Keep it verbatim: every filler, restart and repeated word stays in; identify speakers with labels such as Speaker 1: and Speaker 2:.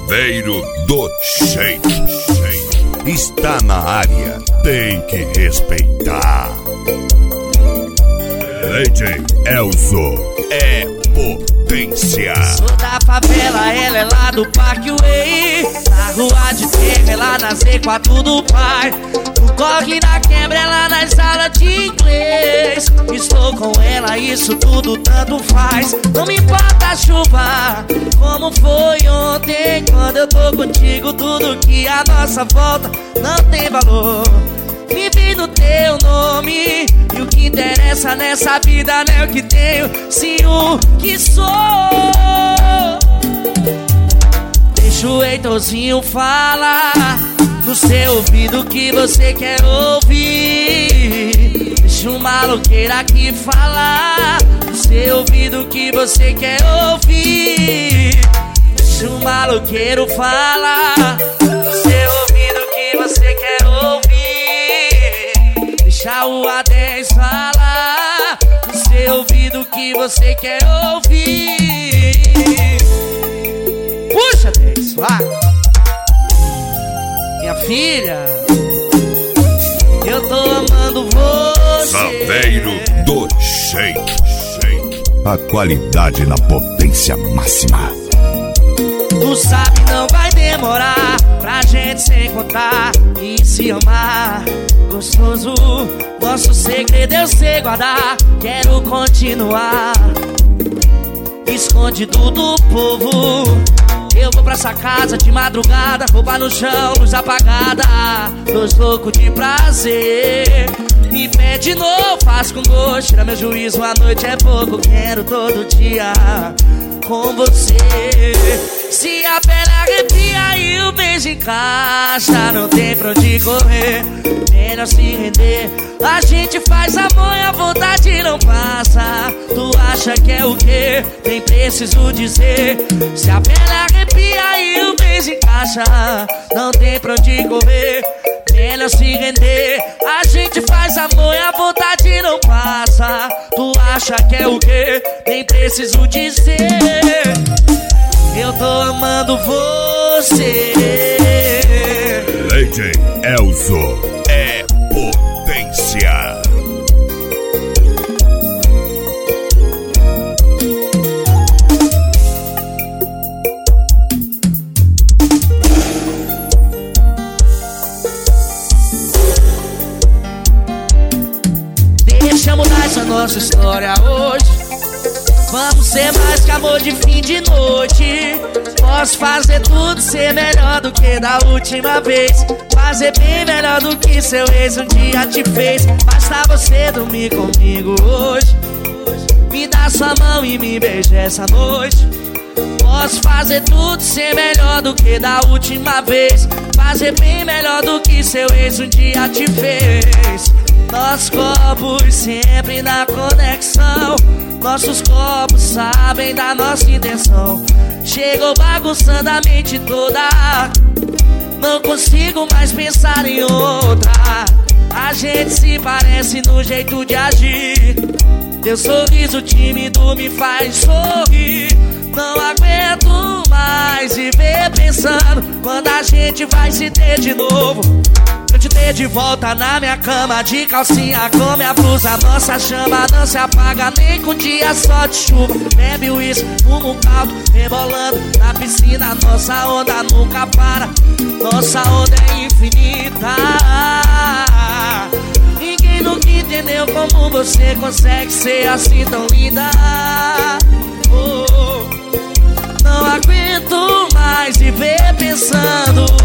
Speaker 1: Saveiro do Shake. Está na área, tem que respeitar. D J Elzo é potência.
Speaker 2: Sou da favela, ela é lá do Parque Way. Na rua de terra, ela na Z quatro do pai. No corre na quebra, ela nas salas de inglês. Estou com ela, isso tudo tanto faz. Não me importa a chuva, como foi ontem. Quando eu tô contigo, tudo que a nossa volta não tem valor. Vivi no teu nome, e o que interessa nessa vida não é o que tenho, sim o que sou. Deixa o Heitorzinho falar no seu ouvido que você quer ouvir. Deixa o maloqueiro aqui falar no seu ouvido que você quer ouvir. Deixa o maloqueiro falar no seu ouvido que você quer ouvir. Deixa o A dez falar no seu ouvido que você quer ouvir. Puxa, dez, vai. Minha filha, eu tô amando você.
Speaker 1: Saveiro do Shake. A qualidade na potência máxima.
Speaker 2: Tu sabe, não vai demorar pra gente se encontrar e se amar. Gostoso, nosso segredo eu sei guardar. Quero continuar escondido do povo. Eu vou pra essa casa de madrugada, roupa no chão, luz apagada. Tô louco de prazer. Me pede de novo, faz com gosto. Tira meu juízo, a noite é pouco. Quero todo dia com você. Se a pele arrepia e o beijo encaixa, não tem pra onde correr, melhor se render. A gente faz amor e a vontade não passa. Tu acha que é o quê? Nem preciso dizer. Se a pele arrepia e o beijo encaixa, não tem pra onde correr, melhor se render. A gente faz amor e a vontade não passa. Tu acha que é o quê? Nem preciso dizer. Eu tô amando você.
Speaker 1: D J Elzo é potência.
Speaker 2: Deixa mudar essa nossa história hoje. Vamos ser mais que amor de fim de noite. Posso fazer tudo ser melhor do que da última vez. Fazer bem melhor do que seu ex um dia te fez. Basta você dormir comigo hoje. Me dá sua mão e me beija essa noite. Posso fazer tudo ser melhor do que da última vez. Fazer bem melhor do que seu ex um dia te fez. Nossos corpos sempre na conexão. Nossos corpos sabem da nossa intenção. Chegou bagunçando a mente toda. Não consigo mais pensar em outra. A gente se parece no jeito de agir. Teu sorriso tímido me faz sorrir. Não aguento mais viver pensando quando a gente vai se ter de novo. Eu te ter de volta na minha cama, de calcinha com minha blusa. Nossa chama não se apaga nem com dia só de chuva. Bebe uísque, fuma um caldo, rebolando na piscina. Nossa onda nunca para, nossa onda é infinita. Ninguém nunca entendeu como você consegue ser assim tão linda. Oh, não aguento mais viver pensando